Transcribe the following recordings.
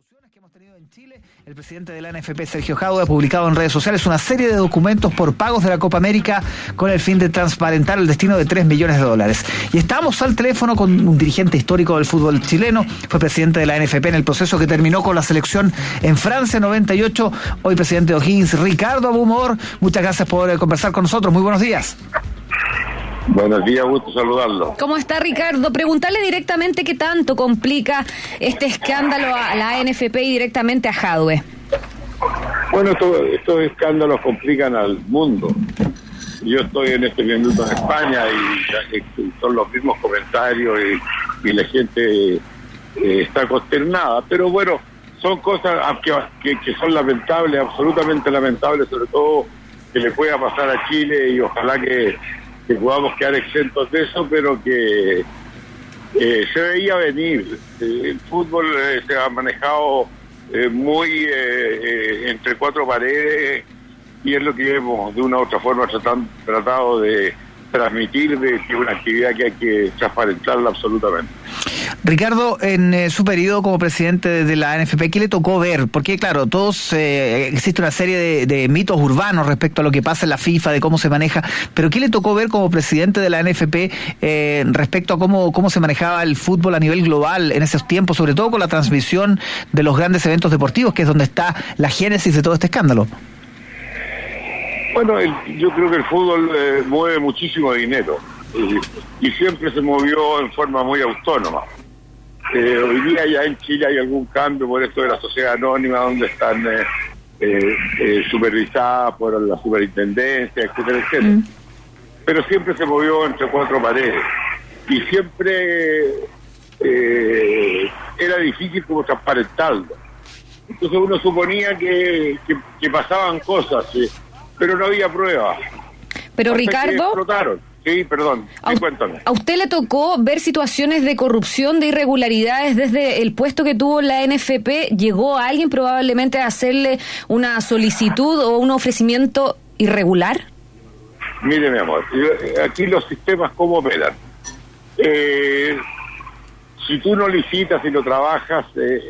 repercusiones que hemos tenido en Chile, el presidente de la NFP, Sergio Jadue, ha publicado en redes sociales una serie de documentos por pagos de la Copa América con el fin de transparentar el destino de $3 millones. Y estamos al teléfono con un dirigente histórico del fútbol chileno, fue presidente de la NFP en el proceso que terminó con la selección en Francia 98, hoy presidente de O'Higgins, Ricardo Abumor. Muchas gracias por conversar con nosotros, muy buenos días. Buenos días, gusto saludarlo. ¿Cómo está, Ricardo? Preguntarle directamente qué tanto complica este escándalo a la NFP y directamente a Jadue. Bueno, estos escándalos complican al mundo. Yo estoy en este minuto en España y son los mismos comentarios y la gente está consternada. Pero bueno, son cosas que son lamentables, absolutamente lamentables, sobre todo que le pueda pasar a Chile y ojalá que podamos quedar exentos de eso, pero que se veía venir. El fútbol se ha manejado muy entre cuatro paredes y es lo que hemos de una u otra forma tratado de transmitir, de que es una actividad que hay que transparentarla absolutamente. Ricardo, en su periodo como presidente de la NFP, ¿qué le tocó ver? Porque claro, existe una serie de mitos urbanos respecto a lo que pasa en la FIFA, de cómo se maneja, pero ¿qué le tocó ver como presidente de la NFP respecto a cómo se manejaba el fútbol a nivel global en esos tiempos, sobre todo con la transmisión de los grandes eventos deportivos, que es donde está la génesis de todo este escándalo? Bueno, yo creo que el fútbol mueve muchísimo dinero y siempre se movió en forma muy autónoma. Hoy día ya en Chile hay algún cambio por esto de la sociedad anónima, donde están supervisadas por la superintendencia, etcétera, etcétera. Pero siempre se movió entre cuatro paredes y siempre era difícil como transparentarlo. Entonces uno suponía que pasaban cosas, pero no había pruebas. Pero hasta Ricardo... Sí, perdón, cuéntame. ¿A usted le tocó ver situaciones de corrupción, de irregularidades desde el puesto que tuvo la NFP? ¿Llegó alguien probablemente a hacerle una solicitud o un ofrecimiento irregular? Mire, mi amor, aquí los sistemas cómo operan. Si tú no licitas y lo trabajas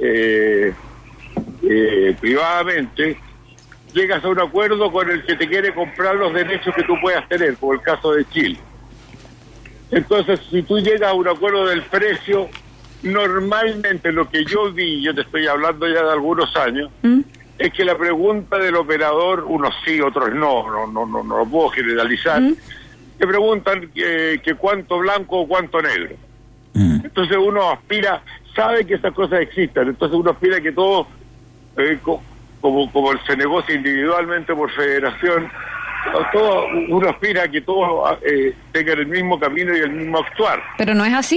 privadamente, llegas a un acuerdo con el que te quiere comprar los derechos que tú puedas tener, como el caso de Chile. Entonces, si tú llegas a un acuerdo del precio, normalmente lo que yo vi, yo te estoy hablando ya de algunos años, es que la pregunta del operador, unos sí, otros no lo puedo generalizar, te preguntan que cuánto blanco o cuánto negro. Entonces uno aspira, sabe que esas cosas existen, entonces uno aspira que todo... Como se negocia individualmente por federación, uno aspira a que todos tengan el mismo camino y el mismo actuar. ¿Pero no es así?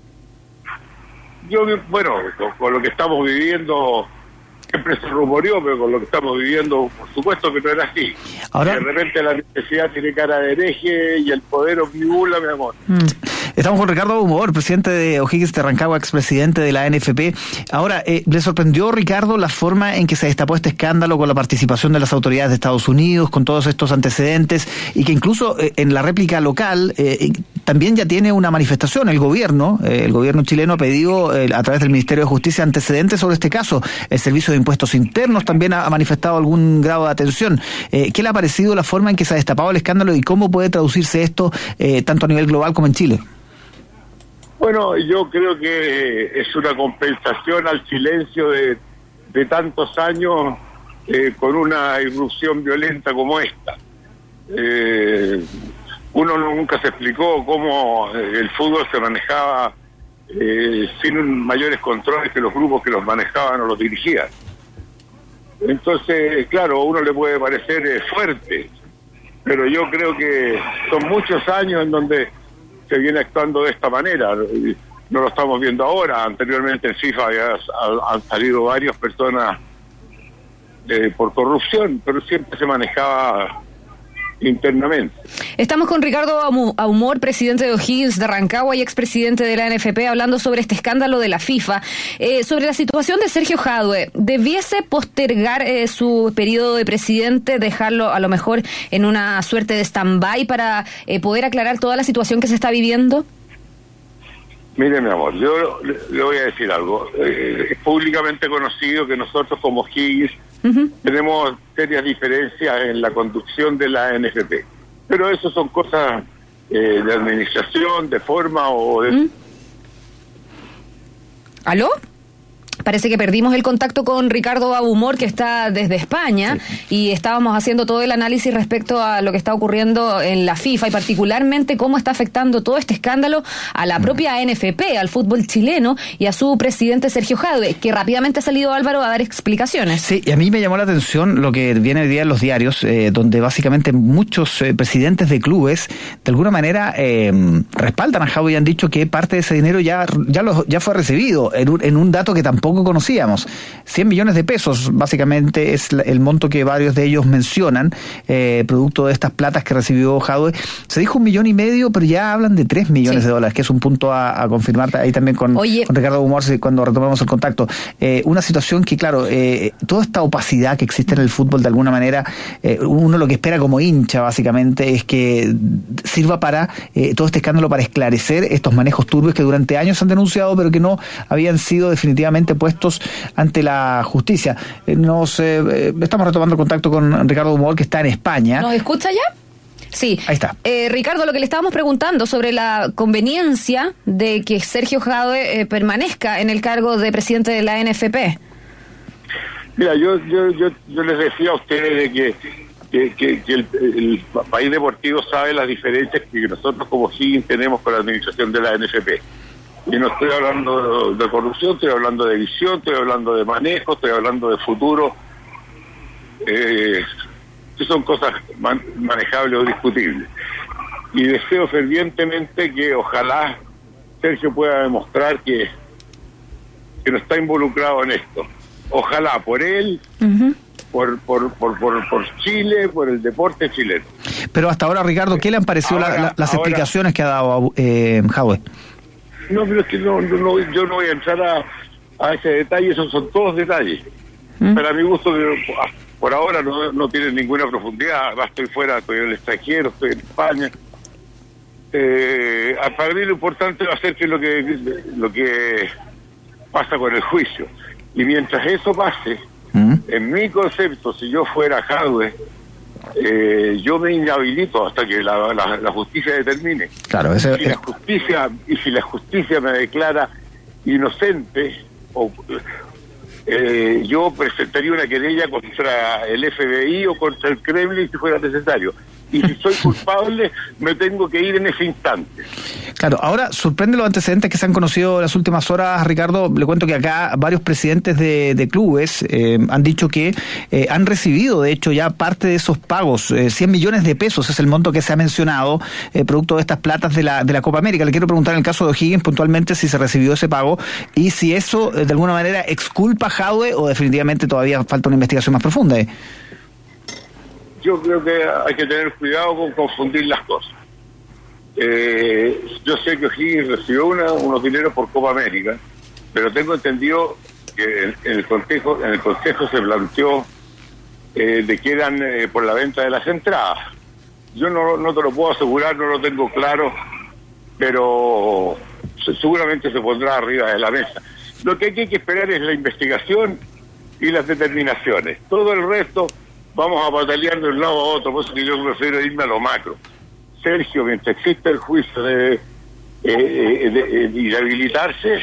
Bueno, con lo que estamos viviendo, siempre se rumoreó, pero con lo que estamos viviendo, por supuesto que no era así. Ahora, de repente la necesidad tiene cara de hereje y el poder omnibula, mi amor. Estamos con Ricardo Abumor, presidente de O'Higgins de Rancagua, expresidente de la NFP. Ahora, ¿le sorprendió, Ricardo, la forma en que se destapó este escándalo con la participación de las autoridades de Estados Unidos, con todos estos antecedentes, y que incluso en la réplica local también ya tiene una manifestación? El gobierno chileno ha pedido a través del Ministerio de Justicia antecedentes sobre este caso. El Servicio de Impuestos Internos también ha manifestado algún grado de atención. ¿Qué le ha parecido la forma en que se ha destapado el escándalo y cómo puede traducirse esto tanto a nivel global como en Chile? Bueno, yo creo que es una compensación al silencio de tantos años con una irrupción violenta como esta. Uno nunca se explicó cómo el fútbol se manejaba sin mayores controles que los grupos que los manejaban o los dirigían. Entonces, claro, a uno le puede parecer fuerte, pero yo creo que son muchos años en donde se viene actuando de esta manera. No lo estamos viendo ahora. Anteriormente en FIFA han salido varias personas por corrupción, pero siempre se manejaba internamente. Estamos con Ricardo Abumor, presidente de O'Higgins de Rancagua y expresidente de la NFP, hablando sobre este escándalo de la FIFA. Sobre la situación de Sergio Jadue, ¿debiese postergar su periodo de presidente, dejarlo a lo mejor en una suerte de stand-by para poder aclarar toda la situación que se está viviendo? Mire, mi amor, yo le voy a decir algo. Es públicamente conocido que nosotros como Higgins tenemos serias diferencias en la conducción de la NFP. Pero eso son cosas de administración, de forma o de... ¿Aló? Parece que perdimos el contacto con Ricardo Abumor, que está desde España, y estábamos haciendo todo el análisis respecto a lo que está ocurriendo en la FIFA y particularmente cómo está afectando todo este escándalo a la propia NFP, al fútbol chileno y a su presidente Sergio Jadue, que rápidamente ha salido Álvaro a dar explicaciones. Sí, y a mí me llamó la atención lo que viene hoy día en los diarios, donde básicamente muchos presidentes de clubes de alguna manera respaldan a Jadue y han dicho que parte de ese dinero ya fue recibido en un dato que tampoco conocíamos. 100 millones de pesos básicamente es el monto que varios de ellos mencionan, producto de estas platas que recibió Jadue. Se dijo 1,5 millones, pero ya hablan de 3 millones de dólares, que es un punto a confirmar ahí también con Ricardo Abumor cuando retomemos el contacto. Una situación que, claro, toda esta opacidad que existe en el fútbol, de alguna manera, uno lo que espera como hincha básicamente es que sirva para todo este escándalo, para esclarecer estos manejos turbios que durante años han denunciado, pero que no habían sido definitivamente puestos ante la justicia. Estamos retomando contacto con Ricardo Abumor, que está en España. ¿Nos escucha ya? Sí. Ahí está. Ricardo, lo que le estábamos preguntando sobre la conveniencia de que Sergio Jadue permanezca en el cargo de presidente de la NFP. Mira, yo les decía a ustedes de que el país deportivo sabe las diferencias que nosotros como Higgins tenemos con la administración de la NFP. Y no estoy hablando de corrupción, estoy hablando de visión, estoy hablando de manejo, estoy hablando de futuro. Que son cosas manejables o discutibles. Y deseo fervientemente que ojalá Sergio pueda demostrar que no está involucrado en esto. Ojalá por él, por Chile, por el deporte chileno. Pero hasta ahora, Ricardo, ¿qué le han parecido las explicaciones que ha dado Jadue? No, pero es que yo no voy a entrar a ese detalle, esos son todos detalles. Pero a mi gusto, por ahora no tiene ninguna profundidad. Estoy fuera, estoy en el extranjero, estoy en España. Para mí lo importante va a ser que lo que pasa con el juicio. Y mientras eso pase, en mi concepto, si yo fuera Jadue, yo me inhabilito hasta que la justicia determine. Claro, si la justicia me declara inocente, yo presentaría una querella contra el FBI o contra el Kremlin si fuera necesario. Y si soy culpable, me tengo que ir en ese instante. Claro, ahora sorprende los antecedentes que se han conocido en las últimas horas, Ricardo. Le cuento que acá varios presidentes de clubes han dicho que han recibido, de hecho, ya parte de esos pagos. 100 millones de pesos es el monto que se ha mencionado, producto de estas platas de la Copa América. Le quiero preguntar en el caso de O'Higgins puntualmente si se recibió ese pago y si eso de alguna manera exculpa a Jadue o definitivamente todavía falta una investigación más profunda. Yo creo que hay que tener cuidado con confundir las cosas. Yo sé que O'Higgins recibió unos dineros por Copa América, pero tengo entendido que en el consejo se planteó de que eran por la venta de las entradas. Yo no te lo puedo asegurar, no lo tengo claro, pero seguramente se pondrá arriba de la mesa. Lo que hay que esperar es la investigación y las determinaciones. Todo el resto vamos a batallar de un lado a otro, por eso que yo prefiero irme a lo macro. Sergio, mientras existe el juicio de inhabilitarse,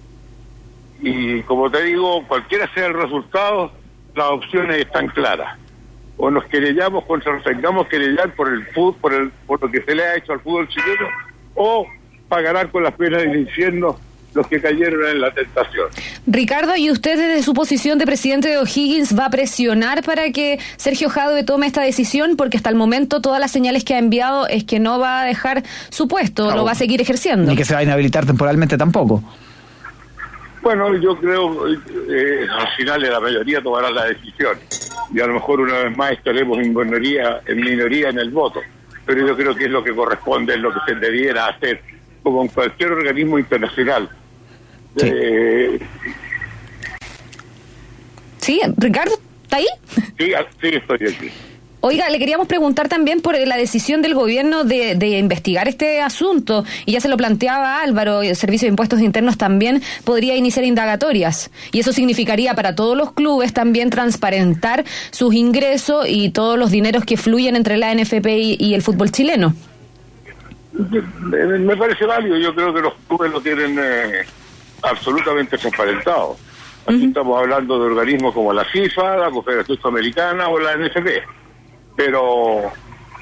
y como te digo, cualquiera sea el resultado, las opciones están claras. O nos querellamos tengamos que querellar por el fútbol, por lo que se le ha hecho al fútbol chileno, o pagarán con las penas del infierno los que cayeron en la tentación. Ricardo, ¿y usted desde su posición de presidente de O'Higgins va a presionar para que Sergio Jadue tome esta decisión? Porque hasta el momento todas las señales que ha enviado es que no va a dejar su puesto, lo va a seguir ejerciendo. Ni que se va a inhabilitar temporalmente tampoco. Bueno, yo creo al final la mayoría tomará la decisión y a lo mejor una vez más estaremos en minoría en el voto, pero yo creo que es lo que corresponde, es lo que se debiera hacer, como en cualquier organismo internacional. Sí. ¿Sí? ¿Ricardo? ¿Está ahí? Sí, estoy aquí. Oiga, le queríamos preguntar también por la decisión del gobierno de investigar este asunto, y ya se lo planteaba Álvaro, el Servicio de Impuestos Internos también podría iniciar indagatorias, y eso significaría para todos los clubes también transparentar sus ingresos y todos los dineros que fluyen entre la NFP y el fútbol chileno. Me parece válido. Yo creo que los clubes lo tienen absolutamente transparentado. Aquí estamos hablando de organismos como la FIFA, la Confederación Sudamericana o la NFP. Pero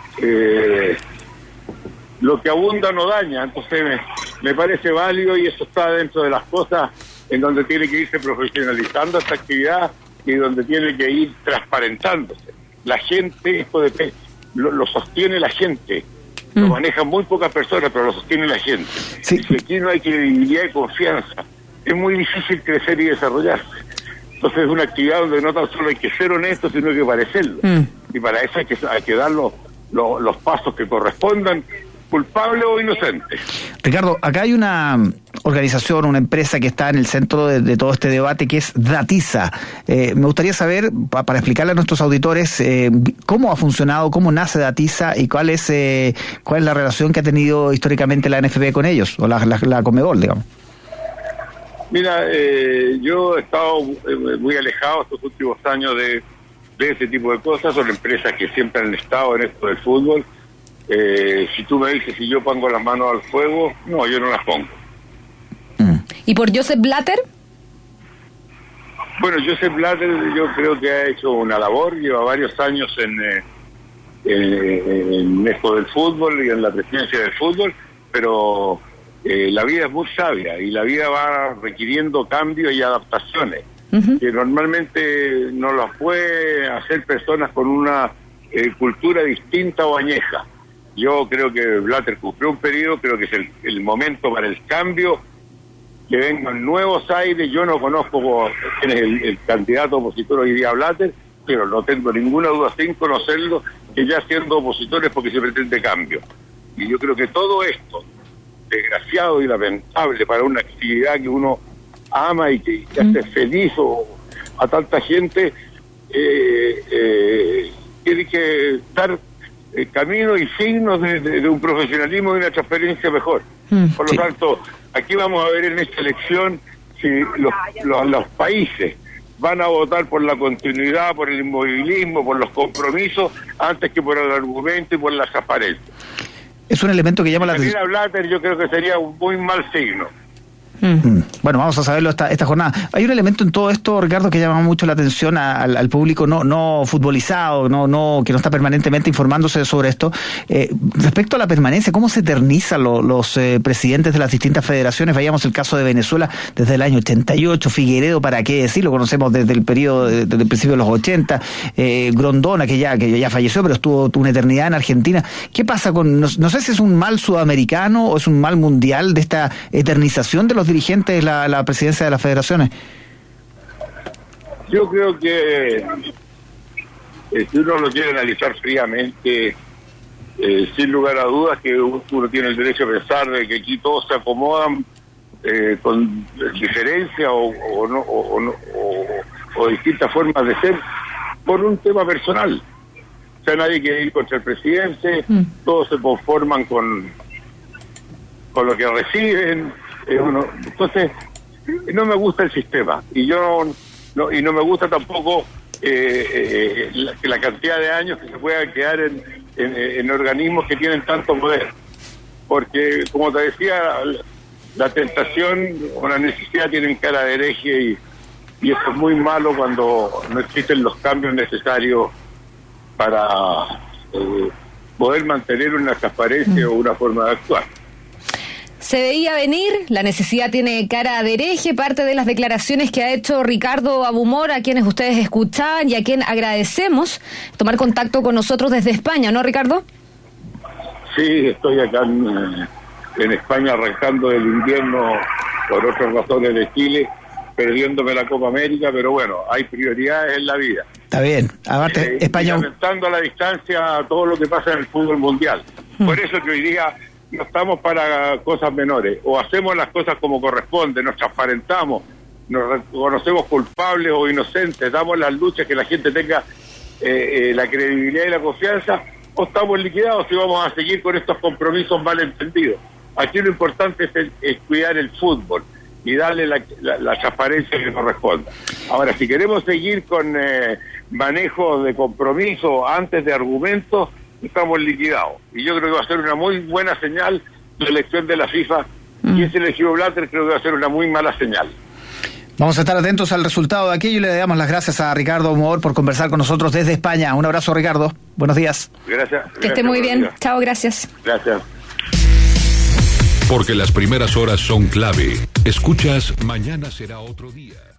lo que abunda no daña. Entonces me parece válido, y eso está dentro de las cosas en donde tiene que irse profesionalizando esta actividad y donde tiene que ir transparentándose. La gente, esto lo sostiene la gente. Lo manejan muy pocas personas, pero lo sostiene la gente. Sí. Si aquí no hay credibilidad y confianza, es muy difícil crecer y desarrollarse. Entonces es una actividad donde no tan solo hay que ser honesto, sino que parecerlo. Y para eso hay que dar los pasos que correspondan, culpable o inocente. Ricardo, acá hay una organización, una empresa que está en el centro de todo este debate, que es Datiza. Me gustaría saber, para explicarle a nuestros auditores, cómo ha funcionado, cómo nace Datiza y cuál es la relación que ha tenido históricamente la NFP con ellos, o la Conmebol, digamos. Mira, yo he estado muy alejado estos últimos años de ese tipo de cosas. Son empresas que siempre han estado en esto del fútbol. Si tú me dices si yo pongo las manos al fuego, no, yo no las pongo. ¿Y por Joseph Blatter? Bueno, Joseph Blatter yo creo que ha hecho una labor, lleva varios años en esto del fútbol y en la presidencia del fútbol, pero la vida es muy sabia y la vida va requiriendo cambios y adaptaciones que normalmente no las puede hacer personas con una cultura distinta o añeja. Yo creo que Blatter cumplió un periodo, creo que es el momento para el cambio, que vengan nuevos aires. Yo no conozco quién es el candidato opositor hoy día a Blatter, pero no tengo ninguna duda, sin conocerlo, que ya siendo opositores porque se pretende cambio. Y yo creo que todo esto, desgraciado y lamentable para una actividad que uno ama y que hace feliz a tanta gente, tiene que dar camino y signos de un profesionalismo y una transparencia mejor. Por lo tanto, aquí vamos a ver en esta elección si los países van a votar por la continuidad, por el inmovilismo, por los compromisos, antes que por el argumento y por la transparencia. Es un elemento que llama la atención. Blatter, yo creo que sería un muy mal signo. Bueno, vamos a saberlo esta jornada. Hay un elemento en todo esto, Ricardo, que llama mucho la atención al público no futbolizado, que no está permanentemente informándose sobre esto. Respecto a la permanencia, ¿cómo se eternizan los presidentes de las distintas federaciones? Veíamos el caso de Venezuela desde el año 88, Figueiredo, para qué decir, lo conocemos desde el periodo, desde el principio de los 80, Grondona, que ya falleció, pero estuvo una eternidad en Argentina. ¿Qué pasa con, no sé si es un mal sudamericano o es un mal mundial de esta eternización de los dirigentes la presidencia de las federaciones? Yo creo que si uno lo quiere analizar fríamente, sin lugar a dudas que uno tiene el derecho a pensar de que aquí todos se acomodan con diferencia o distintas formas de ser por un tema personal. O sea, nadie quiere ir contra el presidente, todos se conforman con lo que reciben. Entonces, no me gusta el sistema y no me gusta tampoco la cantidad de años que se pueda quedar en organismos que tienen tanto poder, porque como te decía, la tentación o la necesidad tienen cara de hereje y eso es muy malo cuando no existen los cambios necesarios para poder mantener una transparencia o una forma de actuar. Se veía venir, la necesidad tiene cara de hereje, parte de las declaraciones que ha hecho Ricardo Abumor, a quienes ustedes escuchaban y a quien agradecemos tomar contacto con nosotros desde España, ¿no, Ricardo? Sí, estoy acá en España arrancando el invierno por otras razones de Chile, perdiéndome la Copa América, pero bueno, hay prioridades en la vida. Está bien, aparte España... Aumentando a la distancia todo lo que pasa en el fútbol mundial. Por eso que hoy día no estamos para cosas menores, o hacemos las cosas como corresponde, nos transparentamos, nos reconocemos culpables o inocentes, damos las luchas que la gente tenga la credibilidad y la confianza, o estamos liquidados y vamos a seguir con estos compromisos mal entendidos. Aquí lo importante es cuidar el fútbol y darle la transparencia que corresponda. Ahora, si queremos seguir con manejo de compromiso antes de argumentos, estamos liquidados. Y yo creo que va a ser una muy buena señal la elección de la FIFA. Y ese elegido Blatter creo que va a ser una muy mala señal. Vamos a estar atentos al resultado de aquello y le damos las gracias a Ricardo Humor por conversar con nosotros desde España. Un abrazo, Ricardo. Buenos días. Gracias. Que esté muy bien. Chao, gracias. Gracias. Porque las primeras horas son clave. Escuchas Mañana será otro día.